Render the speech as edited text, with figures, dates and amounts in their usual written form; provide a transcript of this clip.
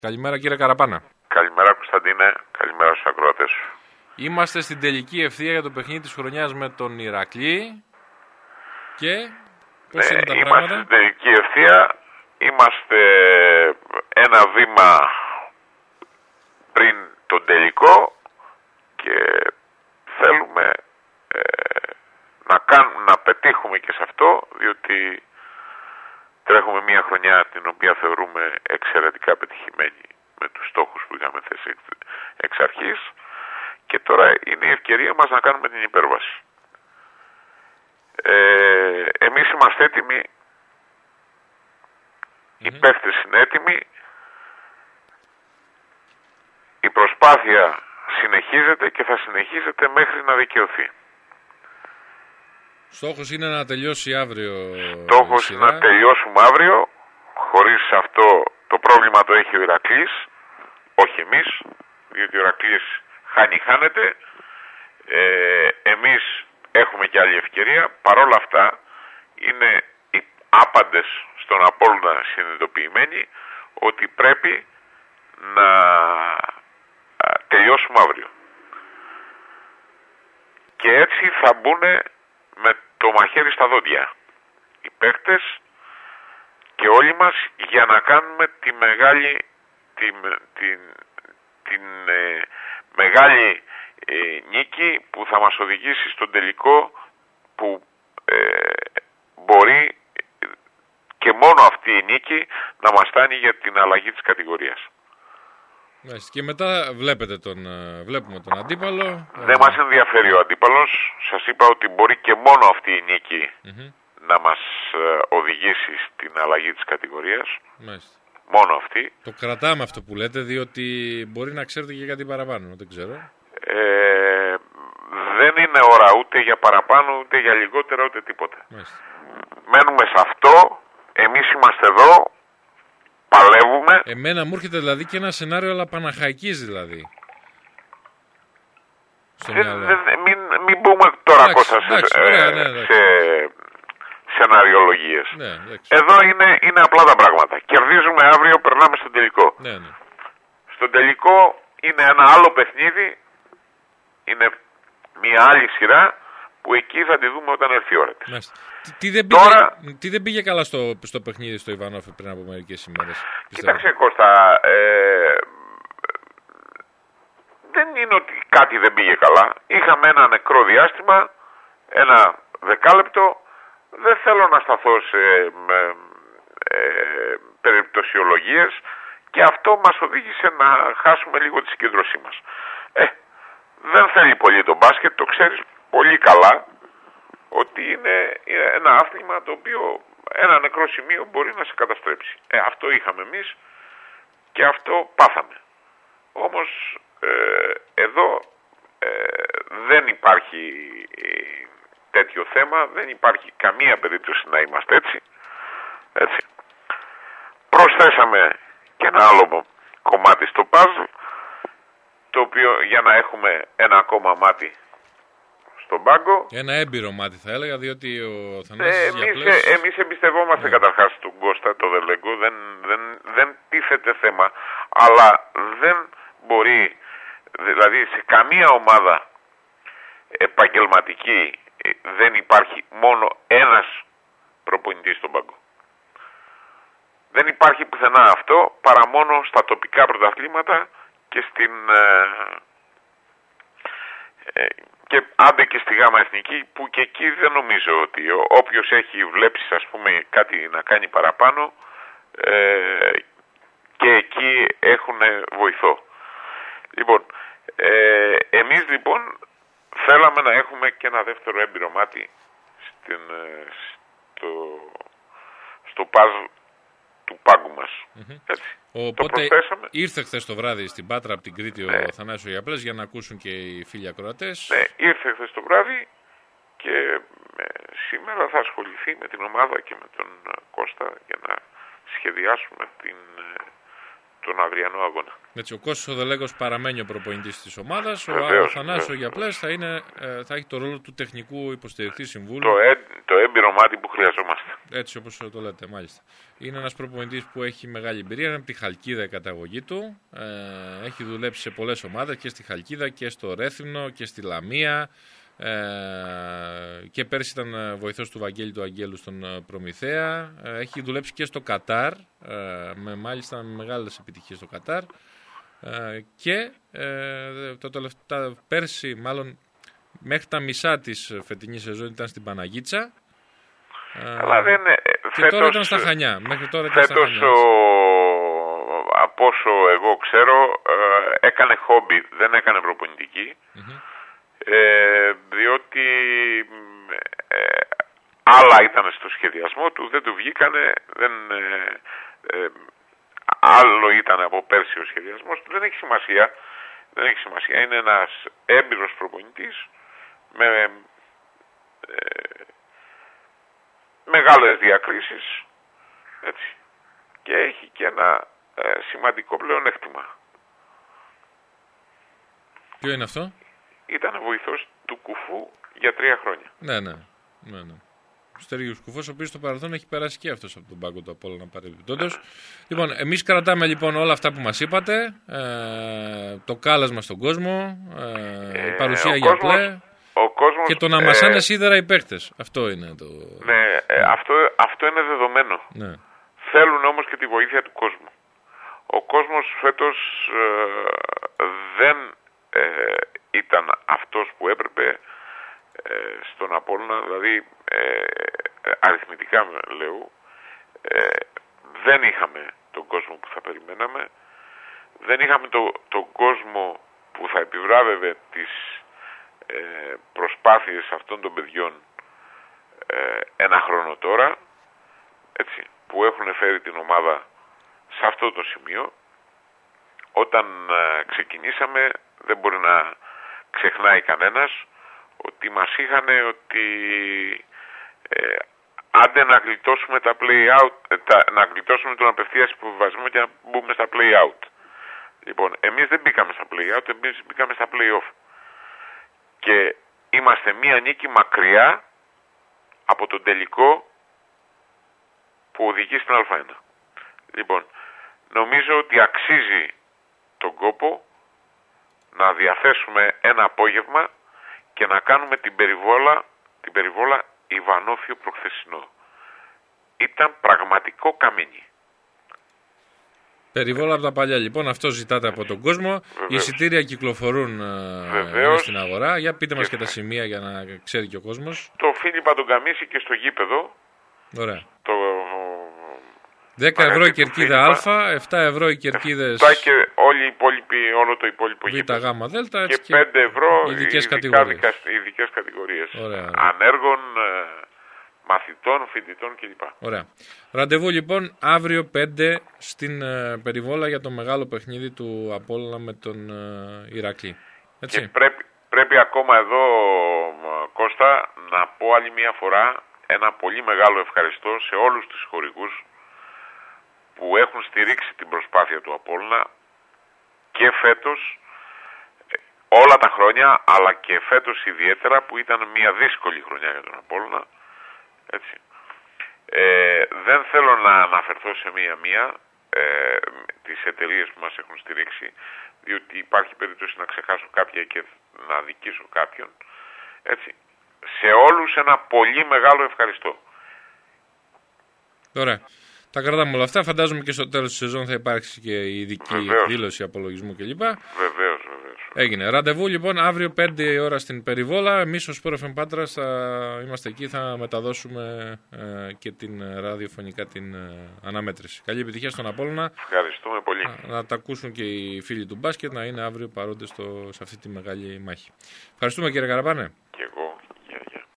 Καλημέρα κύριε Καραπάνα. Καλημέρα Κωνσταντίνε, καλημέρα στους ακροατές σου. Είμαστε στην τελική ευθεία για το παιχνίδι της χρονιάς με τον Ηρακλή. Και πώς είναι τα πράγματα? Είμαστε στην τελική ευθεία, είμαστε ένα βήμα πριν τον τελικό και θέλουμε να πετύχουμε και σε αυτό, διότι τρέχουμε μια χρονιά την οποία θεωρούμε εξαιρετικά πετυχημένη με τους στόχους που είχαμε θέσει εξ αρχής και τώρα είναι η ευκαιρία μας να κάνουμε την υπέρβαση. Εμείς είμαστε έτοιμοι, οι παίχτες είναι έτοιμοι, η προσπάθεια συνεχίζεται και θα συνεχίζεται μέχρι να δικαιωθεί. Στόχος είναι να τελειώσει αύριο. Στόχος είναι να τελειώσουμε αύριο. Χωρίς αυτό το πρόβλημα το έχει ο Ηρακλής, όχι εμείς, διότι ο Ηρακλής χάνεται. Εμείς έχουμε και άλλη ευκαιρία. Παρόλα αυτά είναι οι άπαντες στον Απόλλωνα συνειδητοποιημένοι ότι πρέπει να τελειώσουμε αύριο. Και έτσι θα μπουν με το μαχαίρι στα δόντια οι παίκτες και όλοι μας για να κάνουμε τη μεγάλη μεγάλη νίκη που θα μας οδηγήσει στον τελικό, που μπορεί και μόνο αυτή η νίκη να μας φτάνει για την αλλαγή της κατηγορίας. Και μετά βλέπουμε τον αντίπαλο. Δεν μας ενδιαφέρει ο αντίπαλος. Σας είπα ότι μπορεί και μόνο αυτή η νίκη να μας οδηγήσει στην αλλαγή της κατηγορίας. Μάλιστα. Μόνο αυτή. Το κρατάμε αυτό που λέτε, διότι μπορεί να ξέρετε και κάτι παραπάνω, δεν ξέρω. Δεν είναι ώρα ούτε για παραπάνω, ούτε για λιγότερα, ούτε τίποτα. Μάλιστα. Μένουμε σε αυτό. Εμείς είμαστε εδώ. Παλεύουμε. Εμένα μου έρχεται δηλαδή και ένα σενάριο αλλά Παναχαϊκής δηλαδή. Μην μπούμε τώρα Κώστα σε σεναριολογίες. Ναι, εδώ είναι απλά τα πράγματα. Κερδίζουμε αύριο, περνάμε στον τελικό. Ναι. Στον τελικό είναι ένα άλλο παιχνίδι. Είναι μια άλλη σειρά που εκεί θα τη δούμε όταν έρθει η ώρα της. Τι δεν πήγε καλά στο παιχνίδι στο Ιβανόφ πριν από μερικές ημέρες? Κοίταξε Κώστα, δεν είναι ότι κάτι δεν πήγε καλά. Είχαμε ένα νεκρό διάστημα, ένα δεκάλεπτο. Δεν θέλω να σταθώ σε περιπτωσιολογίες και αυτό μας οδήγησε να χάσουμε λίγο τη συγκέντρωσή μας. Δεν θέλει πολύ το μπάσκετ, το ξέρεις πολύ καλά ότι είναι ένα άθλημα το οποίο ένα νεκρό σημείο μπορεί να σε καταστρέψει. Αυτό είχαμε εμείς και αυτό πάθαμε. Όμως εδώ δεν υπάρχει τέτοιο θέμα, δεν υπάρχει καμία περίπτωση να είμαστε έτσι. Προσθέσαμε και ένα άλλο κομμάτι στο puzzle, το οποίο για να έχουμε ένα ακόμα μάτι στον πάγκο. Ένα έμπειρο μάτι θα έλεγα, διότι ο Θανάσης εμείς εμπιστευόμαστε καταρχάς τον Κώστα, το Δελέγκο, δεν τίθεται θέμα, αλλά δεν μπορεί, δηλαδή σε καμία ομάδα επαγγελματική δεν υπάρχει μόνο ένας προπονητής στον πάγκο. Δεν υπάρχει πουθενά αυτό παρά μόνο στα τοπικά πρωταθλήματα και και άντε και στη Γάμα Εθνική, που και εκεί δεν νομίζω ότι όποιος έχει βλέψει ας πούμε κάτι να κάνει παραπάνω και εκεί έχουν βοηθό. Λοιπόν, εμείς λοιπόν θέλαμε να έχουμε και ένα δεύτερο έμπειρο μάτι στο puzzle του πάγκου μας. Έτσι. Οπότε ήρθε χθες το βράδυ στην Πάτρα από την Κρήτη ο Θανάσης ο Γιαπλές για να ακούσουν και οι φίλοι ακροατές. Ναι, ήρθε χθες το βράδυ και σήμερα θα ασχοληθεί με την ομάδα και με τον Κώστα για να σχεδιάσουμε τον αυριανό αγώνα. Έτσι, ο Κώστας ο Δελέγκος παραμένει ο προπονητής της ομάδας. Ο Θανάσης ο Γιαπλές θα έχει το ρόλο του τεχνικού υποστηρικτή συμβούλου. Το εμπειρομάτι που χρειαζόμαστε. Έτσι όπως το λέτε, μάλιστα. Είναι ένας προπονητής που έχει μεγάλη εμπειρία, είναι από τη Χαλκίδα η καταγωγή του. Έχει δουλέψει σε πολλές ομάδες και στη Χαλκίδα και στο Ρέθυμνο και στη Λαμία. Και πέρσι ήταν βοηθός του Βαγγέλη του Αγγέλου στον Προμηθέα. Έχει δουλέψει και στο Κατάρ, μάλιστα με μεγάλες επιτυχίες στο Κατάρ. Και πέρσι, μάλλον μέχρι τα μισά της φετινής σεζόν ήταν στην Παναγίτσα. Αλλά δεν, και τώρα ήταν στα Χανιά. Μέχρι τώρα ήταν στα Χανιά. Από όσο εγώ ξέρω, έκανε χόμπι, δεν έκανε προπονητική. Διότι άλλα ήταν στο σχεδιασμό του, δεν του βγήκανε, άλλο ήταν από πέρσι ο σχεδιασμός του, δεν έχει σημασία, είναι ένας έμπειρος προπονητής με μεγάλες διακρίσεις, έτσι, και έχει και ένα σημαντικό πλεονέκτημα. Ποιο είναι αυτό? Ήταν βοηθός του Κουφού για 3 χρόνια. Ναι. Ο Στέργιος Κουφός, ο οποίος στο παρελθόν έχει περάσει και αυτός από τον πάγκο του Απόλλωνα παρεμπιπτόντως. Λοιπόν, εμείς κρατάμε λοιπόν όλα αυτά που μας είπατε, το κάλασμα στον κόσμο, η παρουσία για πλέ και το να μασάνε σίδερα οι παίκτες. Αυτό είναι το... Ναι, αυτό είναι δεδομένο. Ναι. Θέλουν όμως και τη βοήθεια του κόσμου. Ο κόσμος φέτος δεν ήταν αυτός που έπρεπε στον Απόλλωνα, δηλαδή αριθμητικά λέω, δεν είχαμε τον κόσμο που θα περιμέναμε, δεν είχαμε τον κόσμο που θα επιβράβευε τις προσπάθειες αυτών των παιδιών ένα χρόνο τώρα, έτσι, που έχουν φέρει την ομάδα σε αυτό το σημείο. Όταν ξεκινήσαμε, δεν μπορεί να ξεχνάει κανένας ότι μας είχανε ότι άντε να γλιτώσουμε τα play-out, να γλιτώσουμε τον απευθείας υποβιβασμό και να μπούμε στα play-out. Λοιπόν, εμείς δεν μπήκαμε στα play-out, εμείς μπήκαμε στα play-off. Και είμαστε μία νίκη μακριά από τον τελικό που οδηγεί στην Α1. Λοιπόν, νομίζω ότι αξίζει τον κόπο να διαθέσουμε ένα απόγευμα και να κάνουμε την περιβόλα Ιβανόφιο προχθεσινό. Ήταν πραγματικό καμίνι. Περιβόλα από τα παλιά λοιπόν, αυτό ζητάτε από τον κόσμο. Βεβαίως. Οι εισιτήρια κυκλοφορούν στην αγορά. Για πείτε μας και τα σημεία για να ξέρει και ο κόσμος. Το Φίλιππα τον Καμίση και στο γήπεδο. Ωραία. Το 10 ευρώ η κερκίδα Α, 7 ευρώ οι κερκίδες και όλο το υπόλοιπο Β, γήπεδο. Γ, Δ, Και 5 ευρώ ειδικές κατηγορίες. Ωραία. Ανέργων, μαθητών, φοιτητών κλπ. Ωραία. Ραντεβού λοιπόν αύριο 5 στην Περιβόλα για το μεγάλο παιχνίδι του Απόλλωνα με τον Ηρακλή. Έτσι. Και πρέπει ακόμα εδώ, Κώστα, να πω άλλη μια φορά ένα πολύ μεγάλο ευχαριστώ σε όλους τους χορηγούς που έχουν στηρίξει την προσπάθεια του Απόλλωνα και φέτος, όλα τα χρόνια, αλλά και φέτος ιδιαίτερα που ήταν μια δύσκολη χρονιά για τον Απόλλωνα. Έτσι. Δεν θέλω να αναφερθώ σε μία-μία τις εταιρείες που μας έχουν στηρίξει, διότι υπάρχει περίπτωση να ξεχάσω κάποια και να αδικήσω κάποιον. Έτσι. Σε όλους ένα πολύ μεγάλο ευχαριστώ. Ωραία. Τα κρατάμε όλα αυτά. Φαντάζομαι και στο τέλος της σεζόν θα υπάρξει και η ειδική εκδήλωση απολογισμού κλπ. Βεβαίως. Έγινε. Ραντεβού λοιπόν αύριο 5 η ώρα στην Περιβόλα. Εμείς ως Sport FM Πάτρας θα είμαστε εκεί, θα μεταδώσουμε και την ραδιοφωνικά την αναμέτρηση. Καλή επιτυχία στον Απόλλωνα. Ευχαριστούμε πολύ. Να τα ακούσουν και οι φίλοι του μπάσκετ, να είναι αύριο παρόντες σε αυτή τη μεγάλη μάχη. Ευχαριστούμε κύριε Καραπάνε. Και εγώ.